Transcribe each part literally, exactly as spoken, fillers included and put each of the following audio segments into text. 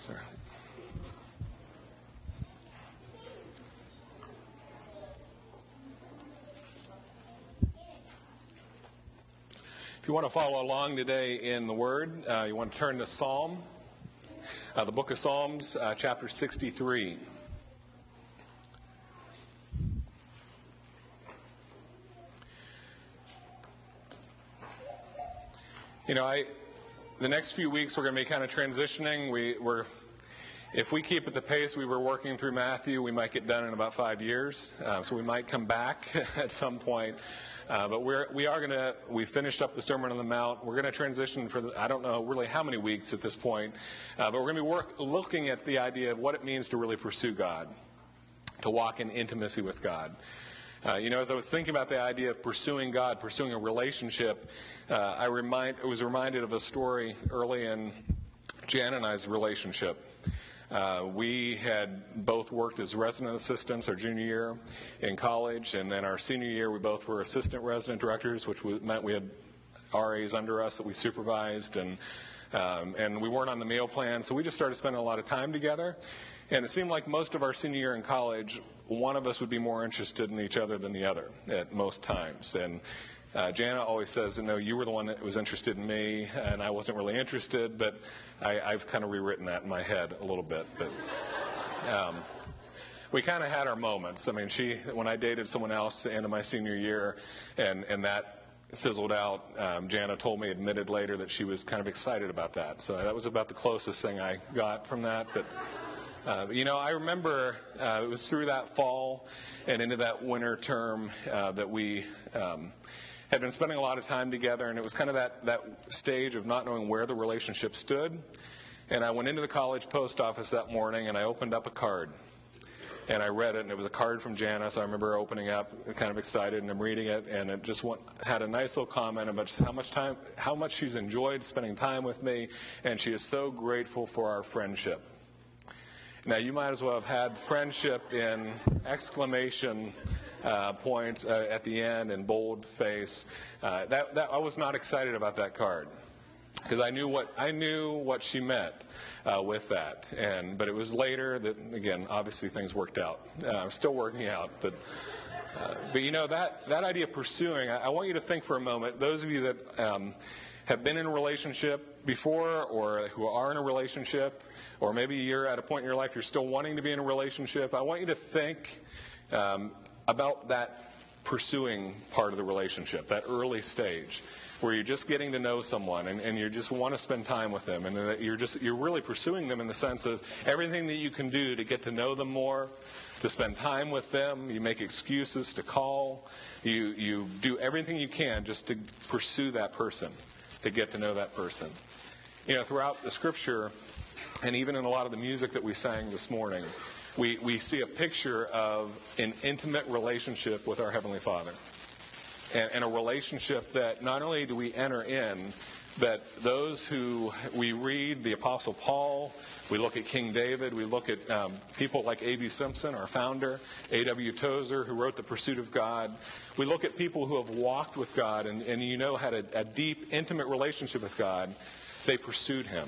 Sorry. If you want to follow along today in the Word, uh, you want to turn to Psalm, uh, the book of Psalms, uh, chapter sixty-three. You know, I the next few weeks we're going to be kind of transitioning. We, we're, if we keep at the pace we were working through Matthew, we might get done in about five years. Uh, so we might come back at some point. Uh, but we're, we are going to, we finished up the Sermon on the Mount. We're going to transition for, the, I don't know really how many weeks at this point, uh, but we're going to be work, looking at the idea of what it means to really pursue God, to walk in intimacy with God. Uh, you know, as I was thinking about the idea of pursuing God, pursuing a relationship, uh, I remind, I was reminded of a story early in Jan and I's relationship. Uh, we had both worked as resident assistants our junior year in college, and then our senior year we both were assistant resident directors, which meant we had R As under us that we supervised, and um, and we weren't on the meal plan, so we just started spending a lot of time together. And it seemed like most of our senior year in college, one of us would be more interested in each other than the other at most times. And Uh, Jana always says, no, you were the one that was interested in me, and I wasn't really interested, but I, I've kind of rewritten that in my head a little bit. But um, we kind of had our moments. I mean, she, when I dated someone else at the end of my senior year, and, and that fizzled out, um, Jana told me, admitted later, that she was kind of excited about that. So that was about the closest thing I got from that. But Uh, you know, I remember uh, it was through that fall and into that winter term uh, that we um, had been spending a lot of time together, and it was kind of that, that stage of not knowing where the relationship stood. And I went into the college post office that morning, and I opened up a card. And I read it, and it was a card from Jana, so I remember opening up, kind of excited, and I'm reading it, and it just went, had a nice little comment about how much time, how much she's enjoyed spending time with me, and she is so grateful for our friendship. Now, you might as well have had friendship in exclamation uh, points uh, at the end and bold face. Uh, that, that I was not excited about that card because I knew what I knew what she meant uh, with that. And but it was later that, again, obviously things worked out. Uh, I'm still working out, but uh, but you know that that idea of pursuing. I, I want you to think for a moment. Those of you that um, have been in a relationship before, or who are in a relationship, or maybe you're at a point in your life you're still wanting to be in a relationship, I want you to think um, about that pursuing part of the relationship, that early stage, where you're just getting to know someone and, and you just want to spend time with them, and that you're just you're really pursuing them in the sense of everything that you can do to get to know them more, to spend time with them. You make excuses to call. You you do everything you can just to pursue that person, to get to know that person. You know, throughout the Scripture, and even in a lot of the music that we sang this morning, we, we see a picture of an intimate relationship with our Heavenly Father. And, and a relationship that not only do we enter in, but those who we read, the Apostle Paul, we look at King David, we look at um, people like A B Simpson, our founder, A W Tozer, who wrote The Pursuit of God. We look at people who have walked with God and, and you know, had a, a deep, intimate relationship with God. They pursued Him.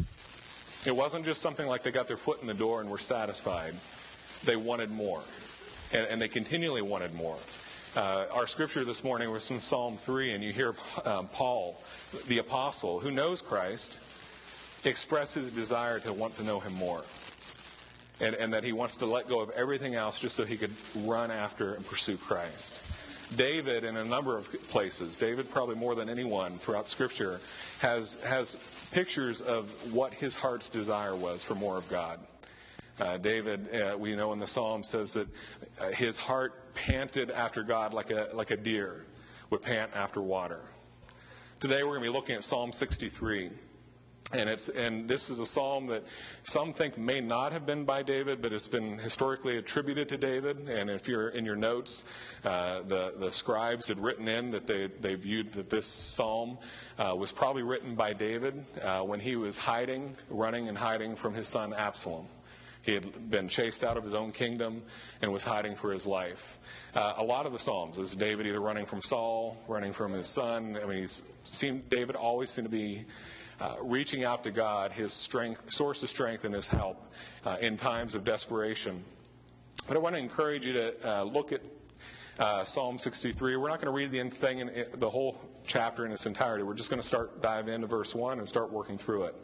It wasn't just something like they got their foot in the door and were satisfied. They wanted more. And, and they continually wanted more. Uh, our scripture this morning was from Psalm three, and you hear um, Paul, the apostle, who knows Christ, express his desire to want to know Him more. And, and that he wants to let go of everything else just so he could run after and pursue Christ. David, in a number of places, David probably more than anyone throughout Scripture, has has pictures of what his heart's desire was for more of God. Uh, David, uh, we know in the Psalm, says that uh, his heart panted after God like a like a deer would pant after water. Today we're going to be looking at Psalm sixty-three. And it's and this is a psalm that some think may not have been by David, but it's been historically attributed to David. And if you're in your notes, uh, the the scribes had written in that they they viewed that this psalm uh, was probably written by David uh, when he was hiding, running and hiding from his son Absalom. He had been chased out of his own kingdom and was hiding for his life. Uh, a lot of the Psalms is David either running from Saul, running from his son. I mean, he's seemed, David always seemed to be uh, reaching out to God, his strength, source of strength and his help uh, in times of desperation. But I want to encourage you to uh, look at uh, Psalm sixty-three. We're not going to read the thing, in, the whole chapter in its entirety. We're just going to start dive into verse one and start working through it.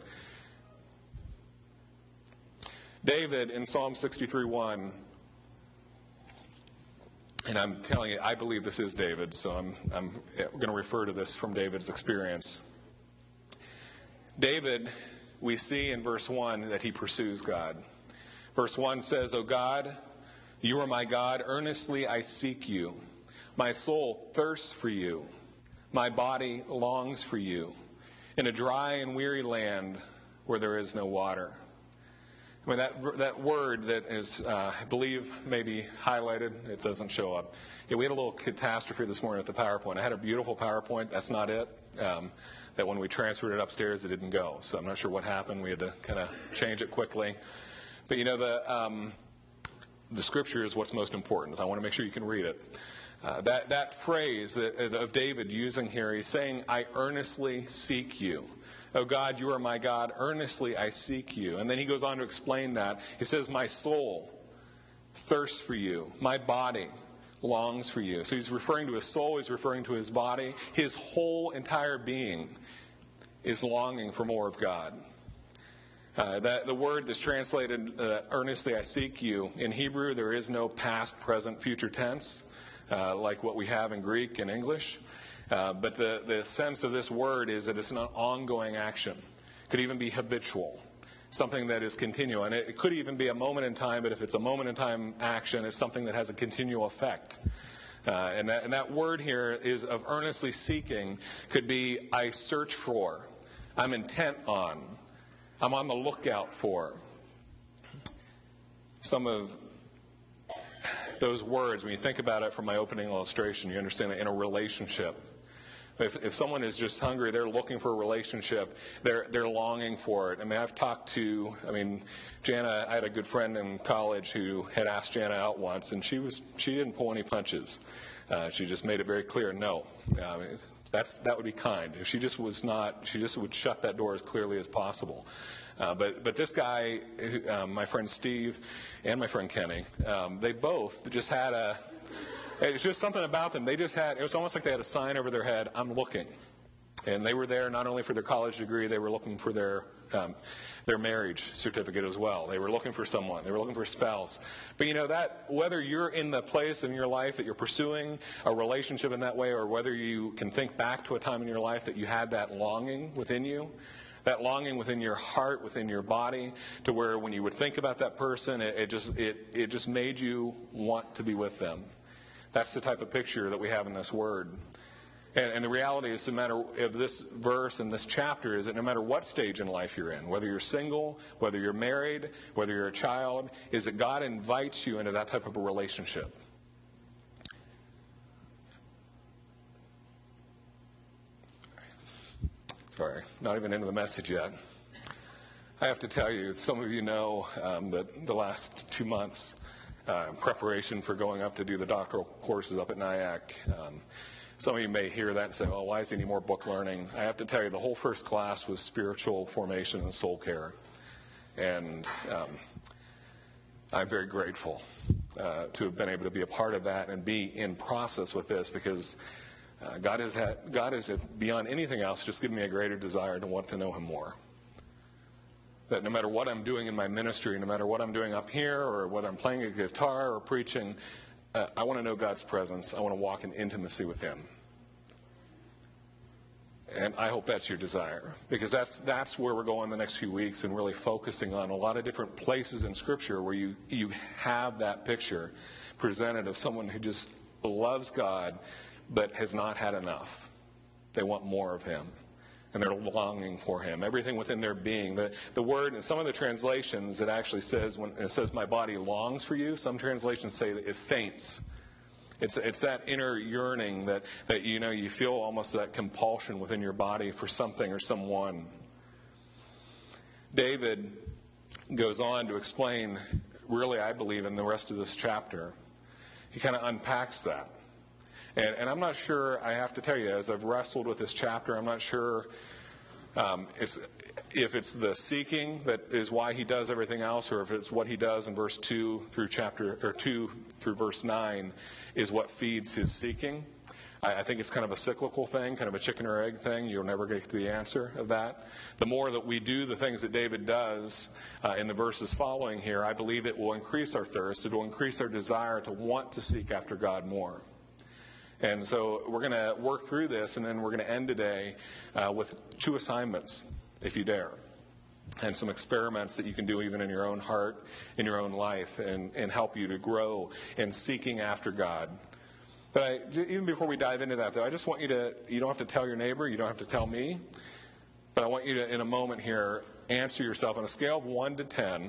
David in Psalm sixty-three one, and I'm telling you, I believe this is David, so I'm, I'm going to refer to this from David's experience. David, we see in verse one that he pursues God. Verse one says, O God, you are my God, earnestly I seek you. My soul thirsts for you. My body longs for you in a dry and weary land where there is no water. I mean, that that word that is, uh, I believe, maybe highlighted, it doesn't show up. Yeah, we had a little catastrophe this morning at the PowerPoint. I had a beautiful PowerPoint. That's not it. Um, that when we transferred it upstairs, it didn't go. So I'm not sure what happened. We had to kind of change it quickly. But, you know, the um, the scripture is what's most important. So I want to make sure you can read it. Uh, that, that phrase that, of David using here, he's saying, I earnestly seek you. Oh God, you are my God, earnestly I seek you. And then he goes on to explain that. He says, my soul thirsts for you. My body longs for you. So he's referring to his soul, he's referring to his body. His whole entire being is longing for more of God. Uh, that the word that's translated, uh, earnestly I seek you, in Hebrew there is no past, present, future tense, uh, like what we have in Greek and English. Uh, but the, the sense of this word is that it's an ongoing action. It could even be habitual, something that is continual. And it, it could even be a moment in time, but if it's a moment in time action, it's something that has a continual effect. Uh, and, that, and that word here is of earnestly seeking, could be I search for, I'm intent on, I'm on the lookout for. Some of those words, when you think about it from my opening illustration, you understand that in a relationship, If, if someone is just hungry, they're looking for a relationship, they're they're longing for it. I mean, I've talked to, I mean, Jana, I had a good friend in college who had asked Jana out once, and she was she didn't pull any punches. Uh, she just made it very clear, no. Uh, that's that would be kind. If she just was not, she just would shut that door as clearly as possible. Uh, but but this guy, um, my friend Steve, and my friend Kenny, um, they both just had a. It was just something about them. They just had, it was almost like they had a sign over their head, I'm looking. And they were there not only for their college degree, they were looking for their um, their marriage certificate as well. They were looking for someone. They were looking for a spouse. But you know, that whether you're in the place in your life that you're pursuing a relationship in that way, or whether you can think back to a time in your life that you had that longing within you, that longing within your heart, within your body, to where when you would think about that person, it, it just it it just made you want to be with them. That's the type of picture that we have in this word. And, and the reality is, no matter of this verse and this chapter, is that no matter what stage in life you're in, whether you're single, whether you're married, whether you're a child, is that God invites you into that type of a relationship. Sorry, not even into the message yet. I have to tell you, some of you know um, that the last two months, Uh, preparation for going up to do the doctoral courses up at NIAC. Um, some of you may hear that and say, well, why is he any more book learning? I have to tell you, the whole first class was spiritual formation and soul care. And um, I'm very grateful uh, to have been able to be a part of that and be in process with this, because uh, God has had, God has, beyond anything else, just given me a greater desire to want to know him more. That no matter what I'm doing in my ministry, no matter what I'm doing up here, or whether I'm playing a guitar or preaching, uh, I want to know God's presence. I want to walk in intimacy with him. And I hope that's your desire, because that's that's where we're going the next few weeks, and really focusing on a lot of different places in Scripture where you, you have that picture presented of someone who just loves God but has not had enough. They want more of him. And they're longing for him. Everything within their being. The, the word, in some of the translations, it actually says, when it says, my body longs for you, some translations say that it faints. It's it's that inner yearning that, that you know, you feel almost that compulsion within your body for something or someone. David goes on to explain, really, I believe, in the rest of this chapter. He kind of unpacks that. And, and I'm not sure, I have to tell you, as I've wrestled with this chapter, I'm not sure Um, it's, if it's the seeking that is why he does everything else, or if it's what he does in verse two through chapter or two through verse nine is what feeds his seeking. I, I think it's kind of a cyclical thing, kind of a chicken or egg thing. You'll never get to the answer of that. The more that we do the things that David does uh, in the verses following here, I believe it will increase our thirst. It will increase our desire to want to seek after God more. And so we're going to work through this, and then we're going to end today uh, with two assignments, if you dare, and some experiments that you can do even in your own heart, in your own life, and, and help you to grow in seeking after God. But I, even before we dive into that, though, I just want you to, you don't have to tell your neighbor, you don't have to tell me, but I want you to, in a moment here, answer yourself on a scale of one to ten.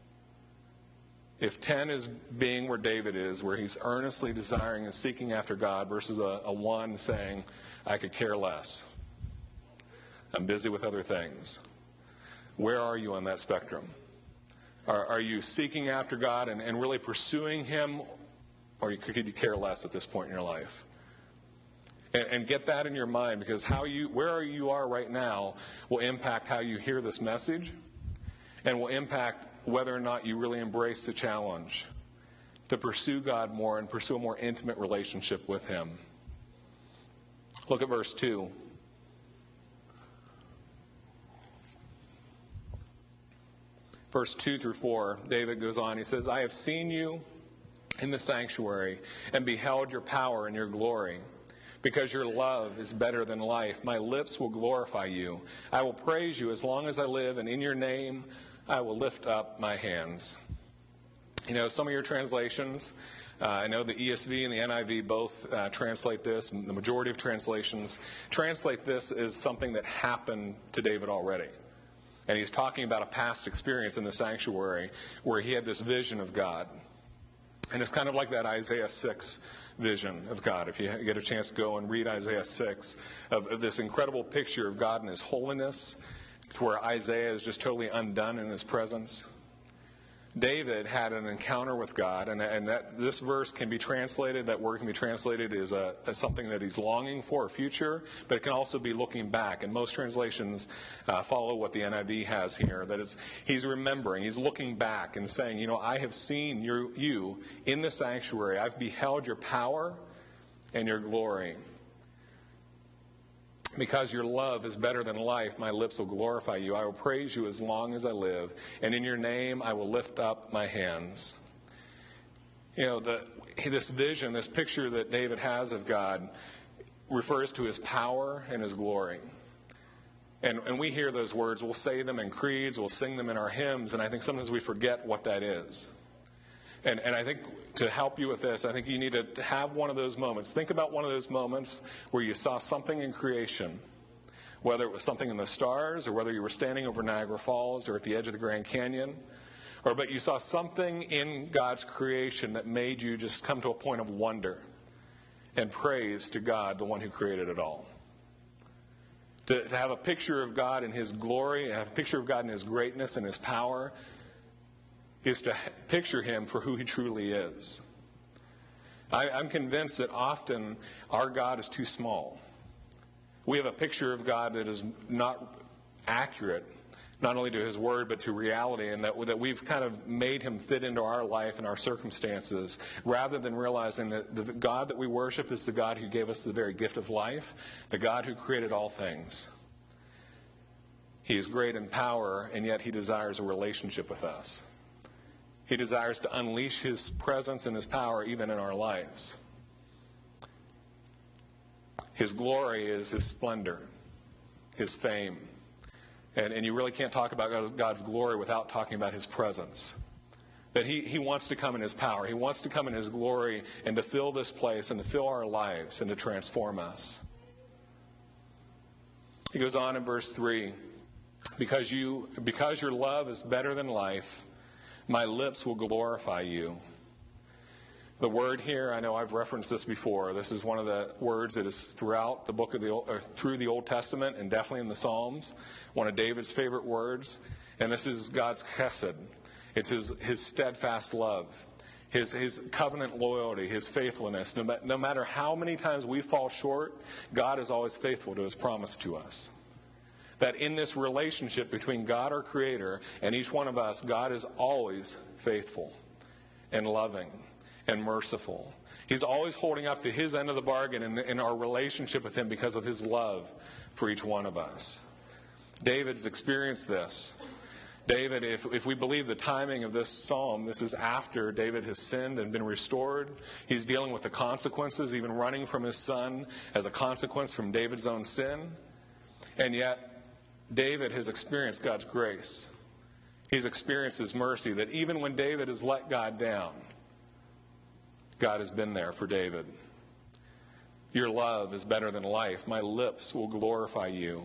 If ten is being where David is, where he's earnestly desiring and seeking after God, versus a, a one saying, I could care less. I'm busy with other things. Where are you on that spectrum? Are, are you seeking after God and, and really pursuing Him, or could you care less at this point in your life? And, and get that in your mind, because how you, where you are right now will impact how you hear this message, and will impact whether or not you really embrace the challenge to pursue God more and pursue a more intimate relationship with Him. Look at verse two. Verse two through four, David goes on. He says, I have seen you in the sanctuary and beheld your power and your glory. Because your love is better than life, my lips will glorify you. I will praise you as long as I live, and in your name I will lift up my hands. You know, some of your translations, uh, I know the E S V and the N I V both uh, translate this. The majority of translations translate this as something that happened to David already. And he's talking about a past experience in the sanctuary where he had this vision of God. And it's kind of like that Isaiah six vision of God. If you get a chance to go and read Isaiah six, of, of this incredible picture of God and His holiness, to where Isaiah is just totally undone in His presence. David had an encounter with God, and, and that this verse can be translated, that word can be translated as, a, as something that he's longing for, a future, but it can also be looking back. And most translations uh, follow what the N I V has here, that it's, he's remembering, he's looking back and saying, you know, I have seen your, you in the sanctuary. I've beheld your power and your glory. Because your love is better than life, my lips will glorify you. I will praise you as long as I live, and in your name I will lift up my hands. You know, the, this vision, this picture that David has of God refers to His power and His glory. And, and we hear those words, we'll say them in creeds, we'll sing them in our hymns, and I think sometimes we forget what that is. And, and I think to help you with this, I think you need to have one of those moments. Think about one of those moments where you saw something in creation, whether it was something in the stars, or whether you were standing over Niagara Falls or at the edge of the Grand Canyon, or but you saw something in God's creation that made you just come to a point of wonder and praise to God, the one who created it all. To, to have a picture of God in His glory, to have a picture of God in His greatness and His power, is to picture Him for who He truly is. I, I'm convinced that often our God is too small. We have a picture of God that is not accurate, not only to His Word, but to reality, and that, that we've kind of made Him fit into our life and our circumstances, rather than realizing that the God that we worship is the God who gave us the very gift of life, the God who created all things. He is great in power, and yet He desires a relationship with us. He desires to unleash His presence and His power even in our lives. His glory is His splendor, His fame. And, and you really can't talk about God's glory without talking about His presence. That he, he wants to come in His power. He wants to come in His glory and to fill this place and to fill our lives and to transform us. He goes on in verse three. Because you, because your love is better than life, my lips will glorify you. The word here, I know I've referenced this before. This is one of the words that is throughout the book of the or through the Old Testament, and definitely in the Psalms. One of David's favorite words, and this is God's chesed. It's his his steadfast love, his his covenant loyalty, His faithfulness. No, no matter how many times we fall short, God is always faithful to His promise to us. That in this relationship between God, our Creator, and each one of us, God is always faithful and loving and merciful. He's always holding up to His end of the bargain in, in our relationship with Him because of His love for each one of us. David's experienced this. David, if, if we believe the timing of this psalm, this is after David has sinned and been restored. He's dealing with the consequences, even running from his son as a consequence from David's own sin. And yet, David has experienced God's grace. He's experienced His mercy, that even when David has let God down, God has been there for David. Your love is better than life. My lips will glorify you.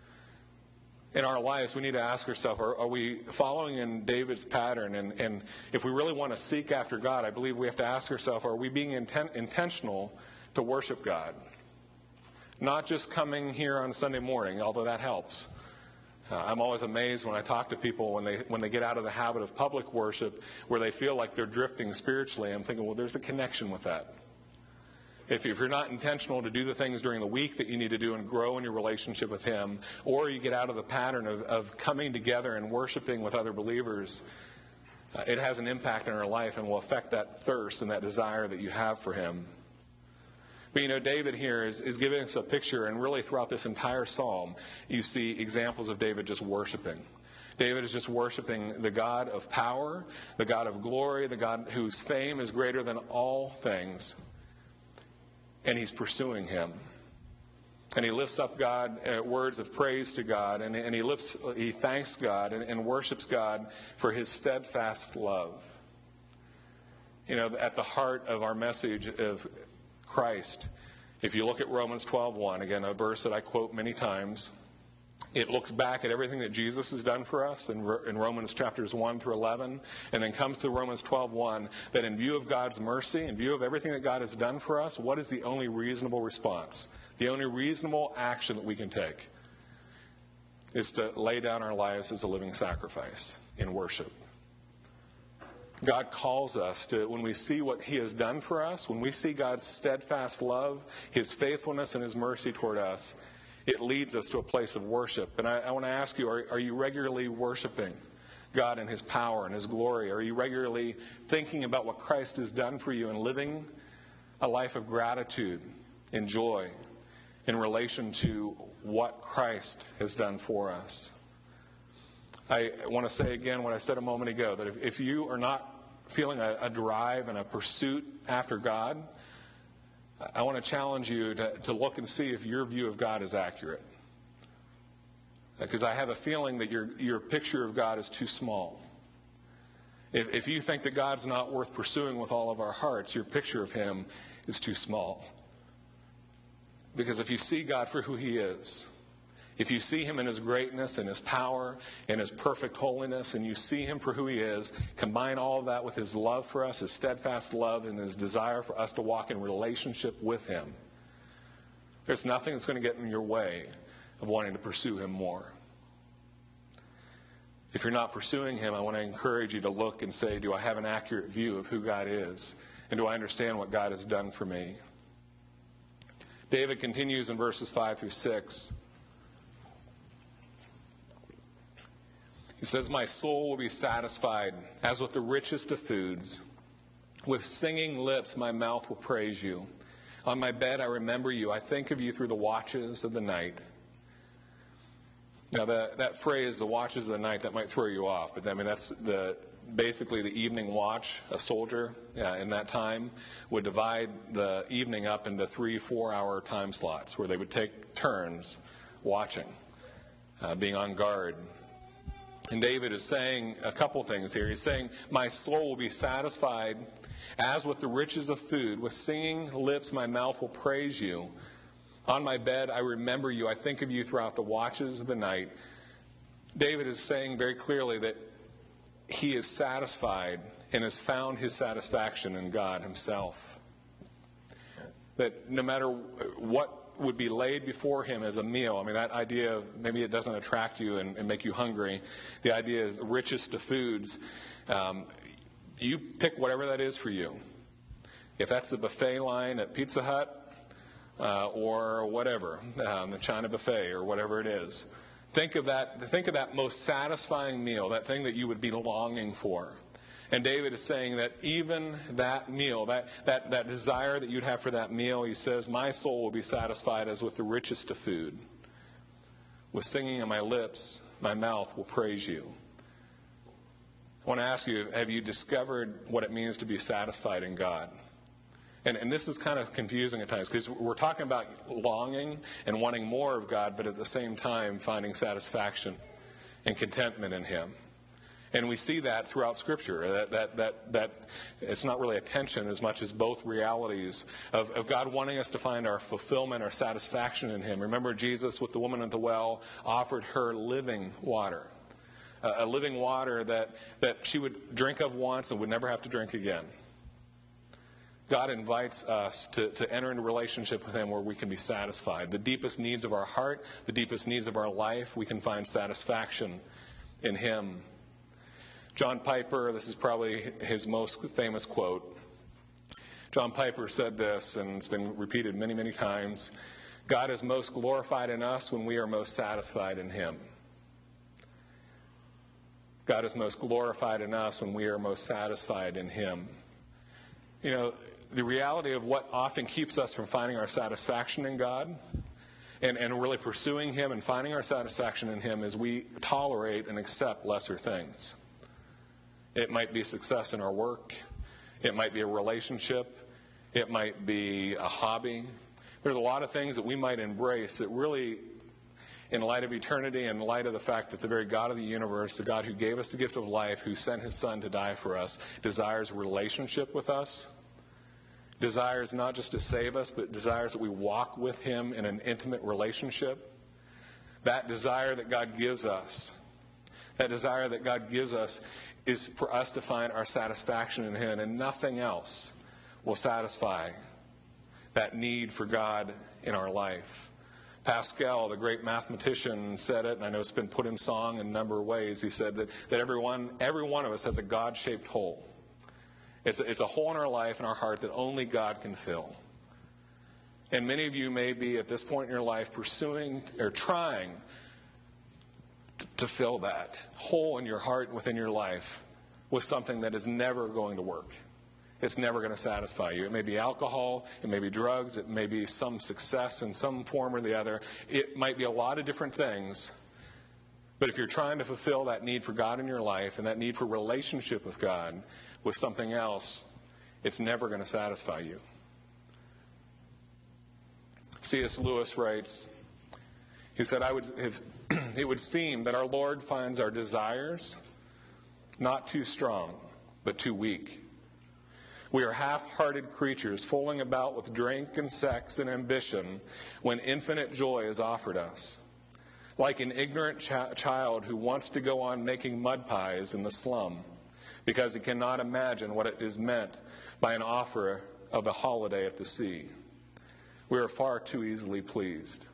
In our lives, we need to ask ourselves, are, are we following in David's pattern? And, and if we really want to seek after God, I believe we have to ask ourselves, are we being inten- intentional to worship God? Not just coming here on Sunday morning, although that helps. Uh, I'm always amazed when I talk to people when they when they get out of the habit of public worship where they feel like they're drifting spiritually. I'm thinking, well, there's a connection with that. If, if you're not intentional to do the things during the week that you need to do and grow in your relationship with Him, or you get out of the pattern of, of coming together and worshiping with other believers, uh, it has an impact in our life and will affect that thirst and that desire that you have for Him. But you know, David here is, is giving us a picture, and really throughout this entire psalm, you see examples of David just worshiping. David is just worshiping the God of power, the God of glory, the God whose fame is greater than all things. And he's pursuing Him. And he lifts up God, uh, words of praise to God, and, and he lifts, he thanks God and, and worships God for His steadfast love. You know, at the heart of our message of Christ, if you look at Romans twelve one, again, a verse that I quote many times, it looks back at everything that Jesus has done for us in, in Romans chapters one through eleven, and then comes to Romans twelve one, that in view of God's mercy, in view of everything that God has done for us, what is the only reasonable response? The only reasonable action that we can take is to lay down our lives as a living sacrifice in worship. God calls us to, when we see what He has done for us, when we see God's steadfast love, His faithfulness, and His mercy toward us, it leads us to a place of worship. And I, I want to ask you, are, are you regularly worshiping God in His power and His glory? Are you regularly thinking about what Christ has done for you and living a life of gratitude and joy in relation to what Christ has done for us? I want to say again what I said a moment ago, that if, if you are not feeling a, a drive and a pursuit after God, I want to challenge you to, to look and see if your view of God is accurate. Because I have a feeling that your, your picture of God is too small. If, if you think that God's not worth pursuing with all of our hearts, your picture of Him is too small. Because if you see God for who He is, if you see Him in His greatness and His power and His perfect holiness, and you see Him for who He is, combine all of that with His love for us, His steadfast love, and His desire for us to walk in relationship with Him, there's nothing that's going to get in your way of wanting to pursue Him more. If you're not pursuing Him, I want to encourage you to look and say, do I have an accurate view of who God is? And do I understand what God has done for me? David continues in verses five through six. He says, my soul will be satisfied as with the richest of foods. With singing lips, my mouth will praise you. On my bed, I remember you. I think of you through the watches of the night. Now, the, that phrase, the watches of the night, that might throw you off. But I mean, that's the basically the evening watch. A soldier uh, in that time would divide the evening up into three, four-hour time slots where they would take turns watching, uh, being on guard. And David is saying a couple things here. He's saying, my soul will be satisfied as with the riches of food. With singing lips, my mouth will praise you. On my bed, I remember you. I think of you throughout the watches of the night. David is saying very clearly that he is satisfied and has found his satisfaction in God Himself. That no matter what would be laid before him as a meal. I mean, that idea of maybe it doesn't attract you and, and make you hungry. The idea is richest of foods. Um, you pick whatever that is for you. If that's the buffet line at Pizza Hut uh, or whatever, um, the China buffet or whatever it is, Think of that, think of that most satisfying meal, that thing that you would be longing for. And David is saying that even that meal, that, that, that desire that you'd have for that meal, he says, my soul will be satisfied as with the richest of food. With singing on my lips, my mouth will praise you. I want to ask you, have you discovered what it means to be satisfied in God? And, and this is kind of confusing at times, because we're talking about longing and wanting more of God, but at the same time finding satisfaction and contentment in Him. And we see that throughout Scripture, that that that, that it's not really a tension as much as both realities of, of God wanting us to find our fulfillment, our satisfaction in Him. Remember, Jesus with the woman at the well offered her living water, uh, a living water that, that she would drink of once and would never have to drink again. God invites us to, to enter into a relationship with Him where we can be satisfied. The deepest needs of our heart, the deepest needs of our life, we can find satisfaction in Him. John Piper, this is probably his most famous quote. John Piper said this, and it's been repeated many, many times. God is most glorified in us when we are most satisfied in Him. God is most glorified in us when we are most satisfied in Him. You know, the reality of what often keeps us from finding our satisfaction in God and, and really pursuing Him and finding our satisfaction in Him is we tolerate and accept lesser things. It might be success in our work. It might be a relationship. It might be a hobby. There's a lot of things that we might embrace that really, in light of eternity, in light of the fact that the very God of the universe, the God who gave us the gift of life, who sent His Son to die for us, desires relationship with us, desires not just to save us, but desires that we walk with Him in an intimate relationship. That desire that God gives us, that desire that God gives us is for us to find our satisfaction in Him, and nothing else will satisfy that need for God in our life. Pascal, the great mathematician, said it, and I know it's been put in song in a number of ways. He said that, that everyone, every one of us has a God-shaped hole. It's a, it's a hole in our life and our heart that only God can fill. And many of you may be at this point in your life pursuing or trying to, to fill that hole in your heart within your life with something that is never going to work. It's never going to satisfy you. It may be alcohol, it may be drugs, it may be some success in some form or the other. It might be a lot of different things. But if you're trying to fulfill that need for God in your life and that need for relationship with God with something else, it's never going to satisfy you. C S Lewis writes, he said, I would, if, it would seem that our Lord finds our desires not too strong, but too weak. We are half-hearted creatures fooling about with drink and sex and ambition when infinite joy is offered us. Like an ignorant ch- child who wants to go on making mud pies in the slum because he cannot imagine what it is meant by an offer of a holiday at the sea. We are far too easily pleased.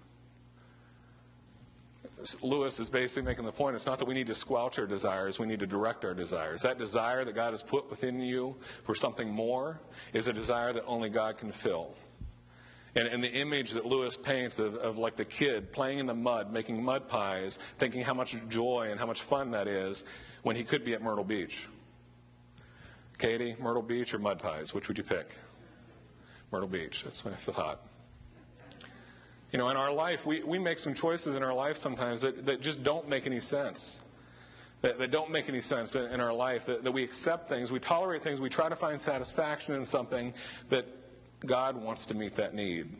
Lewis is basically making the point, it's not that we need to squelch our desires, we need to direct our desires. That desire that God has put within you for something more is a desire that only God can fill. And, and the image that Lewis paints of, of like the kid playing in the mud, making mud pies, thinking how much joy and how much fun that is when he could be at Myrtle Beach. Katie, Myrtle Beach or mud pies? Which would you pick? Myrtle Beach, that's my thought. You know, in our life, we, we make some choices in our life sometimes that, that just don't make any sense. That, that don't make any sense in, in our life. That, that we accept things, we tolerate things, we try to find satisfaction in something that God wants to meet that need.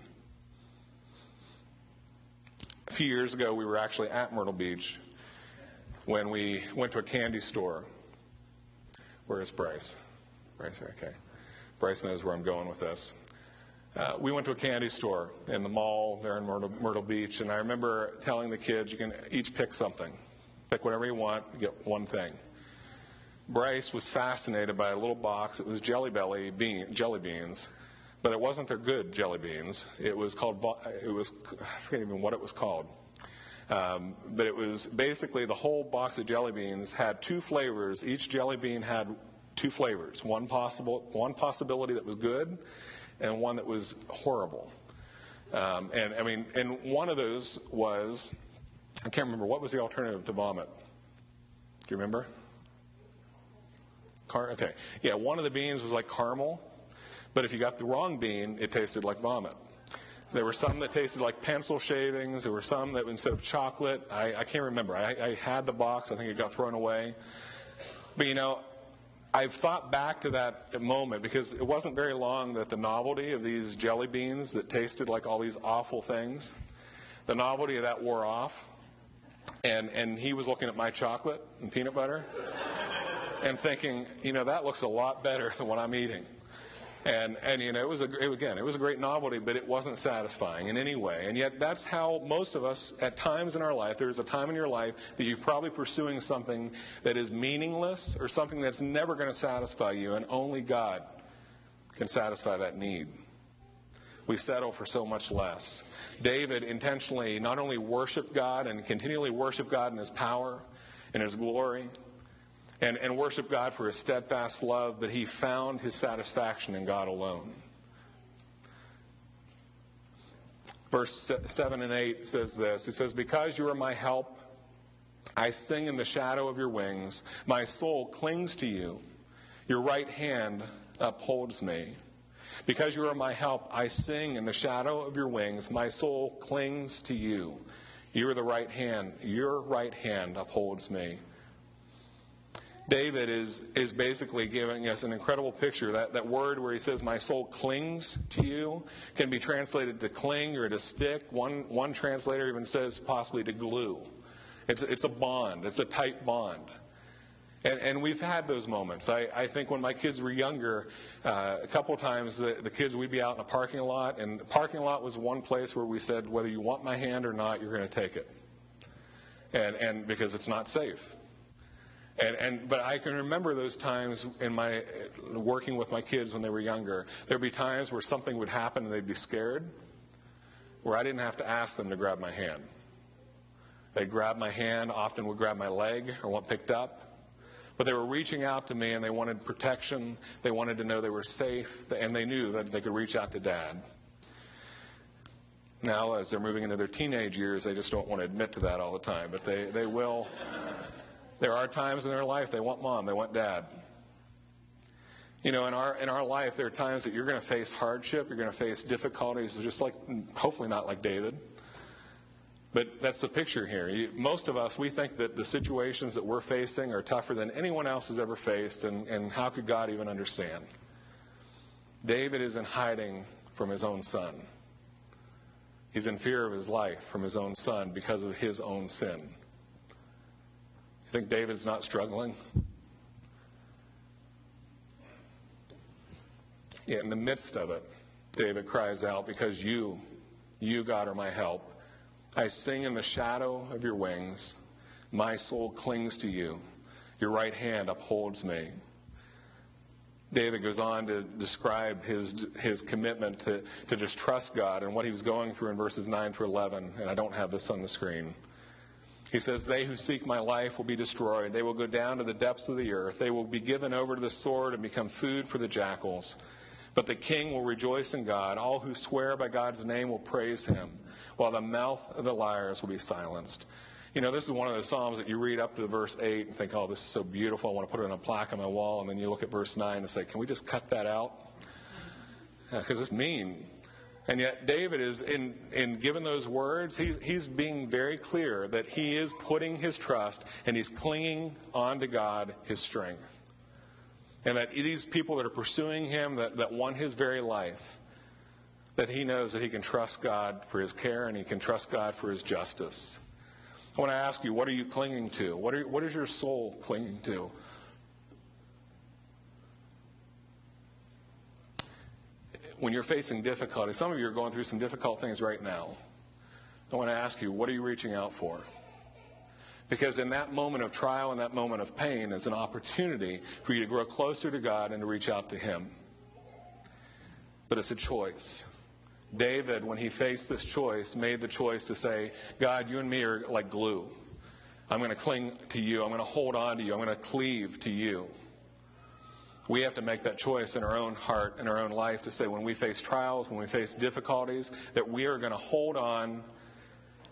A few years ago, we were actually at Myrtle Beach when we went to a candy store. Where is Bryce? Bryce, okay. Bryce knows where I'm going with this. Uh, we went to a candy store in the mall there in Myrtle, Myrtle Beach, and I remember telling the kids, you can each pick something. Pick whatever you want, you get one thing. Bryce was fascinated by a little box. It was Jelly Belly bean, jelly beans, but it wasn't their good jelly beans. It was called, it was, I forget even what it was called. Um, but it was basically the whole box of jelly beans had two flavors. Each jelly bean had two flavors. One possible, one possibility that was good, and one that was horrible. Um, and I mean, and one of those was I can't remember. What was the alternative to vomit? Do you remember? Car- okay. Yeah, one of the beans was like caramel, but if you got the wrong bean, it tasted like vomit. There were some that tasted like pencil shavings. There were some that instead of chocolate, I, I can't remember. I, I had the box. I think it got thrown away. But, you know, I've thought back to that moment because it wasn't very long that the novelty of these jelly beans that tasted like all these awful things, the novelty of that wore off. And, and he was looking at my chocolate and peanut butter and thinking, you know, that looks a lot better than what I'm eating. And, and you know, it was, a, it, again, it was a great novelty, but it wasn't satisfying in any way. And yet that's how most of us, at times in our life, there's a time in your life that you're probably pursuing something that is meaningless or something that's never going to satisfy you, and only God can satisfy that need. We settle for so much less. David intentionally not only worshiped God and continually worshiped God in His power and His glory, And, and worship God for His steadfast love, but he found his satisfaction in God alone. Verse seven and eight says this. He says, because you are my help, I sing in the shadow of your wings. My soul clings to you. Your right hand upholds me. Because you are my help, I sing in the shadow of your wings. My soul clings to you. You are the right hand. Your right hand upholds me. David is, is basically giving us an incredible picture. That, that word where he says, my soul clings to you, can be translated to cling or to stick. One, one translator even says possibly to glue. It's, it's a bond. It's a tight bond. And, and we've had those moments. I, I think when my kids were younger, uh, a couple of times the, the kids, we'd be out in a parking lot, and the parking lot was one place where we said, whether you want my hand or not, you're going to take it. And, and because it's not safe. And, and but I can remember those times in my working with my kids when they were younger. There'd be times where something would happen and they'd be scared, where I didn't have to ask them to grab my hand. They'd grab my hand, often would grab my leg or want picked up. But they were reaching out to me and they wanted protection. They wanted to know they were safe, and they knew that they could reach out to Dad. Now, as they're moving into their teenage years, they just don't want to admit to that all the time, but they, they will. There are times in their life they want Mom, they want Dad. You know, in our in our life, there are times that you're going to face hardship, you're going to face difficulties, just like, hopefully not like David. But that's the picture here. You, most of us, we think that the situations that we're facing are tougher than anyone else has ever faced, and, and how could God even understand? David is in hiding from his own son. He's in fear of his life from his own son because of his own sin. You think David's not struggling? Yeah, in the midst of it, David cries out, because you, you, God, are my help. I sing in the shadow of your wings. My soul clings to you. Your right hand upholds me. David goes on to describe his his commitment to, to just trust God and what he was going through in verses nine through eleven, and I don't have this on the screen. He says, they who seek my life will be destroyed. They will go down to the depths of the earth. They will be given over to the sword and become food for the jackals. But the king will rejoice in God. All who swear by God's name will praise him, while the mouth of the liars will be silenced. You know, this is one of those psalms that you read up to verse eight and think, oh, this is so beautiful, I want to put it on a plaque on my wall. And then you look at verse nine and say, can we just cut that out? Because yeah, it's mean. And yet David is, in, in giving those words, he's, he's being very clear that he is putting his trust and he's clinging on to God, his strength. And that these people that are pursuing him, that, that want his very life, that he knows that he can trust God for his care and he can trust God for his justice. I want to ask you, what are you clinging to? What, are, what is your soul clinging to? When you're facing difficulty, some of you are going through some difficult things right now. I want to ask you, what are you reaching out for? Because in that moment of trial and that moment of pain is an opportunity for you to grow closer to God and to reach out to him. But it's a choice. David, when he faced this choice, made the choice to say, God, you and me are like glue. I'm going to cling to you. I'm going to hold on to you. I'm going to cleave to you. We have to make that choice in our own heart, in our own life, to say when we face trials, when we face difficulties, that we are going to hold on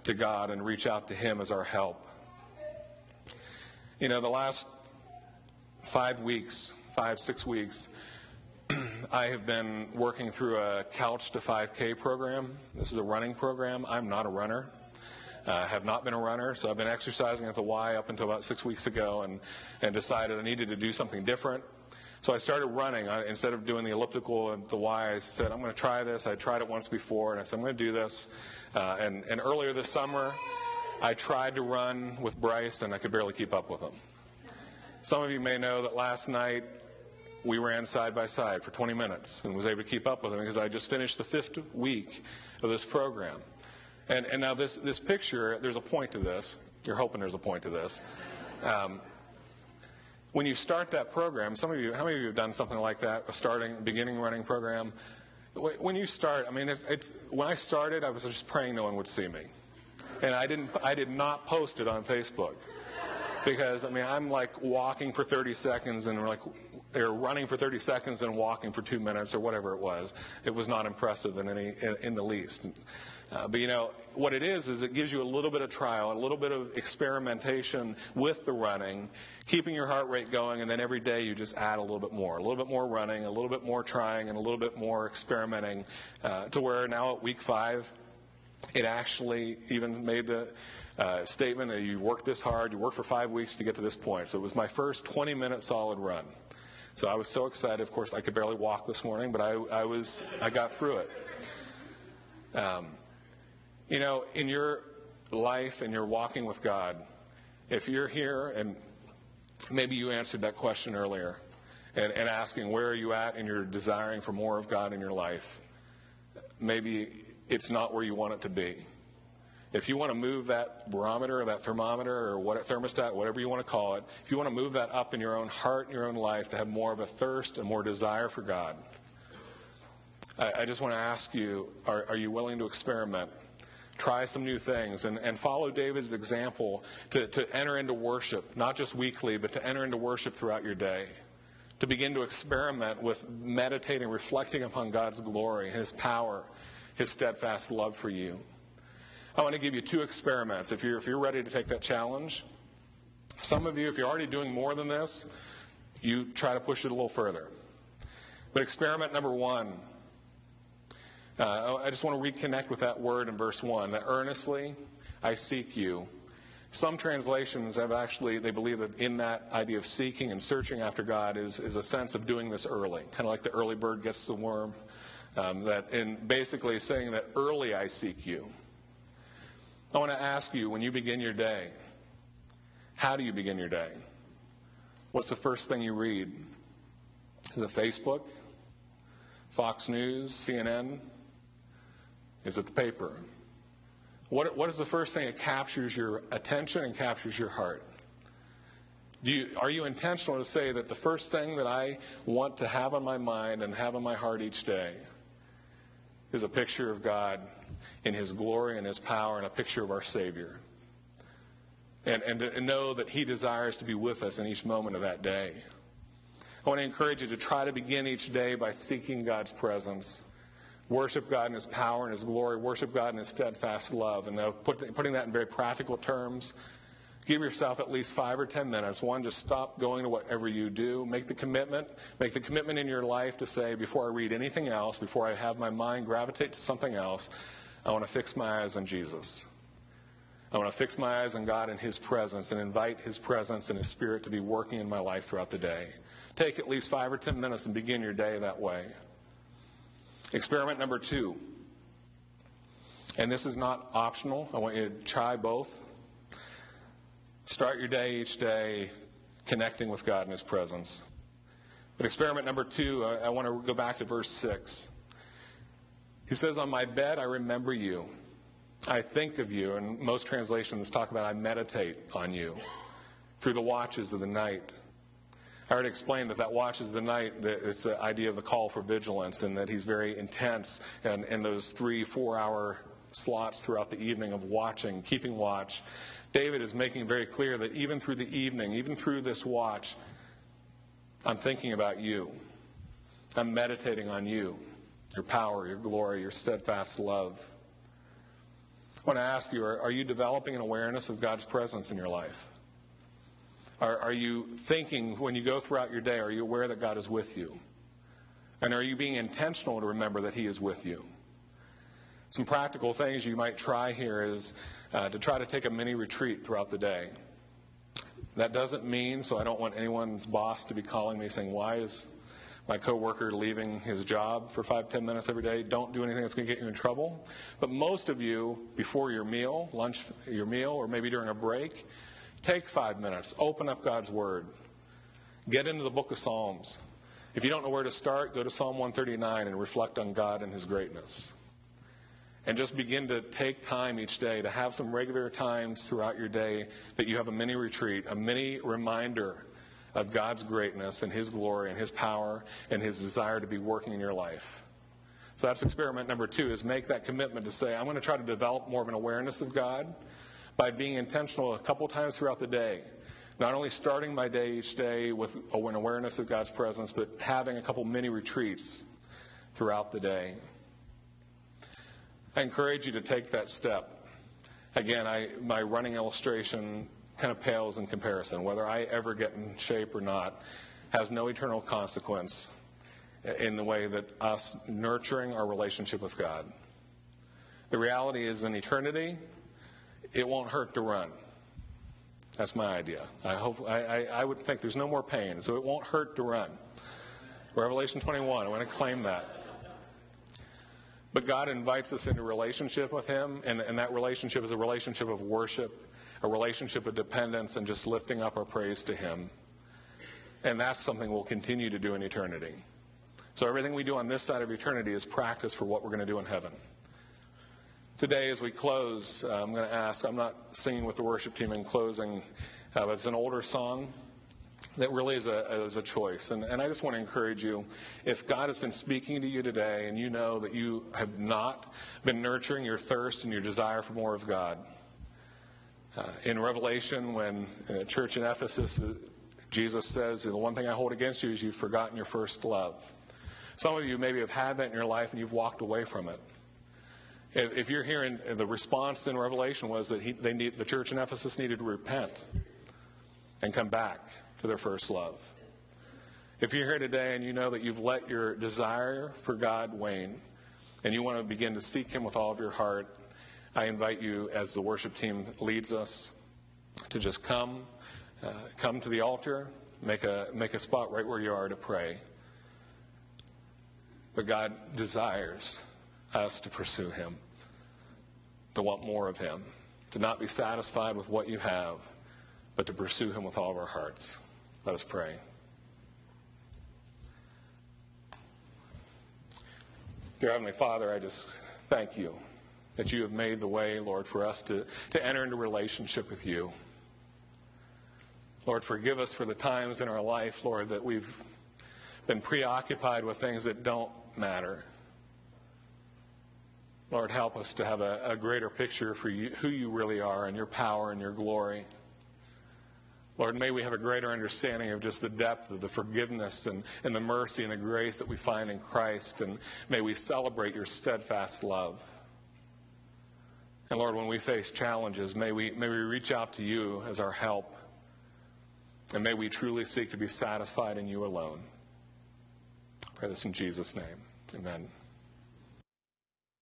to God and reach out to Him as our help. You know, the last five weeks, five, six weeks, I have been working through a Couch to five K program. This is a running program. I'm not a runner. I uh, have not been a runner, so I've been exercising at the Y up until about six weeks ago and, and decided I needed to do something different. So I started running. I, instead of doing the elliptical at the Y, I said, I'm going to try this. I tried it once before, and I said, I'm going to do this. Uh, and, and earlier this summer, I tried to run with Bryce, and I could barely keep up with him. Some of you may know that last night we ran side by side for twenty minutes and was able to keep up with him because I just finished the fifth week of this program. And, and now this, this picture, there's a point to this. You're hoping there's a point to this. Um, when you start that program, some of you, how many of you have done something like that, a starting, beginning running program? When you start, I mean, it's, it's, when I started, I was just praying no one would see me. And I didn't, I did not post it on Facebook. Because, I mean, I'm like walking for thirty seconds and we're like, they're running for thirty seconds and walking for two minutes or whatever it was. It was not impressive in any, in, in the least. Uh, but, you know, what it is is it gives you a little bit of trial, a little bit of experimentation with the running, keeping your heart rate going, and then every day you just add a little bit more, a little bit more running, a little bit more trying, and a little bit more experimenting uh, to where now at week five, it actually even made the uh, statement that you worked this hard, you worked for five weeks to get to this point. So it was my first twenty-minute solid run. So I was so excited. Of course, I could barely walk this morning, but I, I was I got through it. Um, You know, in your life and you're walking with God, if you're here and maybe you answered that question earlier and, and asking where are you at and you're desiring for more of God in your life, maybe it's not where you want it to be. If you want to move that barometer or that thermometer or what thermostat, whatever you want to call it, if you want to move that up in your own heart and your own life to have more of a thirst and more desire for God, I, I just want to ask you, are, are you willing to experiment? Try some new things and, and follow David's example to, to enter into worship, not just weekly, but to enter into worship throughout your day. To begin to experiment with meditating, reflecting upon God's glory, His power, His steadfast love for you. I want to give you two experiments if you're, if you're ready to take that challenge. Some of you, if you're already doing more than this, you try to push it a little further. But experiment number one, Uh, I just want to reconnect with that word in verse one, that earnestly I seek you. Some translations have actually, they believe that in that idea of seeking and searching after God is, is a sense of doing this early, kind of like the early bird gets the worm. Um, that in basically saying that early I seek you. I want to ask you, when you begin your day, how do you begin your day? What's the first thing you read? Is it Facebook? Fox News? C N N? Is it the paper? What, what is the first thing that captures your attention and captures your heart? Do you, are you intentional to say that the first thing that I want to have on my mind and have on my heart each day is a picture of God in His glory and His power and a picture of our Savior? And, and to know that He desires to be with us in each moment of that day. I want to encourage you to try to begin each day by seeking God's presence. Worship God in His power and His glory. Worship God in His steadfast love. And now put, putting that in very practical terms, give yourself at least five or ten minutes. One, just stop going to whatever you do. Make the commitment. Make the commitment in your life to say, before I read anything else, before I have my mind gravitate to something else, I want to fix my eyes on Jesus. I want to fix my eyes on God and His presence and invite His presence and His Spirit to be working in my life throughout the day. Take at least five or ten minutes and begin your day that way. Experiment number two, and this is not optional. I want you to try both. Start your day each day connecting with God in His presence. But experiment number two, I, I want to go back to verse six. He says, on my bed I remember you. I think of you. And most translations talk about I meditate on you through the watches of the night. I already explained that that watches of the night, that it's the idea of the call for vigilance, and that He's very intense and in those three, four-hour slots throughout the evening of watching, keeping watch. David is making very clear that even through the evening, even through this watch, I'm thinking about you. I'm meditating on you, your power, your glory, your steadfast love. I want to ask you, are, are you developing an awareness of God's presence in your life? Are, are you thinking, when you go throughout your day, are you aware that God is with you? And are you being intentional to remember that He is with you? Some practical things you might try here is uh, to try to take a mini retreat throughout the day. That doesn't mean, so I don't want anyone's boss to be calling me saying, why is my coworker leaving his job for five, ten minutes every day? Don't do anything that's going to get you in trouble. But most of you, before your meal, lunch, your meal, or maybe during a break, take five minutes. Open up God's Word. Get into the book of Psalms. If you don't know where to start, go to Psalm one thirty-nine and reflect on God and His greatness. And just begin to take time each day to have some regular times throughout your day that you have a mini retreat, a mini reminder of God's greatness and His glory and His power and His desire to be working in your life. So that's experiment number two, is make that commitment to say, I'm going to try to develop more of an awareness of God by being intentional a couple times throughout the day. Not only starting my day each day with an awareness of God's presence, but having a couple mini retreats throughout the day. I encourage you to take that step. Again, I, my running illustration kind of pales in comparison. Whether I ever get in shape or not has no eternal consequence in the way that us nurturing our relationship with God. The reality is, in eternity, it won't hurt to run. That's my idea. I hope I, I, I would think there's no more pain, so it won't hurt to run. Revelation twenty-one, I want to claim that. But God invites us into relationship with Him, and, and that relationship is a relationship of worship, a relationship of dependence, and just lifting up our praise to Him. And that's something we'll continue to do in eternity. So everything we do on this side of eternity is practice for what we're going to do in heaven. Today, as we close, uh, I'm going to ask, I'm not singing with the worship team in closing, uh, but it's an older song that really is a, is a choice. And, and I just want to encourage you, if God has been speaking to you today and you know that you have not been nurturing your thirst and your desire for more of God, uh, in Revelation, when in the church in Ephesus, uh, Jesus says, the one thing I hold against you is you've forgotten your first love. Some of you maybe have had that in your life and you've walked away from it. If, if you're hearing, the response in Revelation was that he, they need, the church in Ephesus needed to repent and come back to their first love. If you're here today and you know that you've let your desire for God wane and you want to begin to seek Him with all of your heart, I invite you, as the worship team leads us, to just come, uh, come to the altar, make a make a spot right where you are to pray. But God desires us to pursue Him, to want more of Him, to not be satisfied with what you have, but to pursue Him with all of our hearts. Let us pray. Dear Heavenly Father, I just thank You that You have made the way, Lord, for us to, to enter into relationship with You. Lord, forgive us for the times in our life, Lord, that we've been preoccupied with things that don't matter. Lord, help us to have a, a greater picture for you, who You really are and Your power and Your glory. Lord, may we have a greater understanding of just the depth of the forgiveness and, and the mercy and the grace that we find in Christ, and may we celebrate Your steadfast love. And Lord, when we face challenges, may we, may we reach out to You as our help, and may we truly seek to be satisfied in You alone. I pray this in Jesus' name. Amen.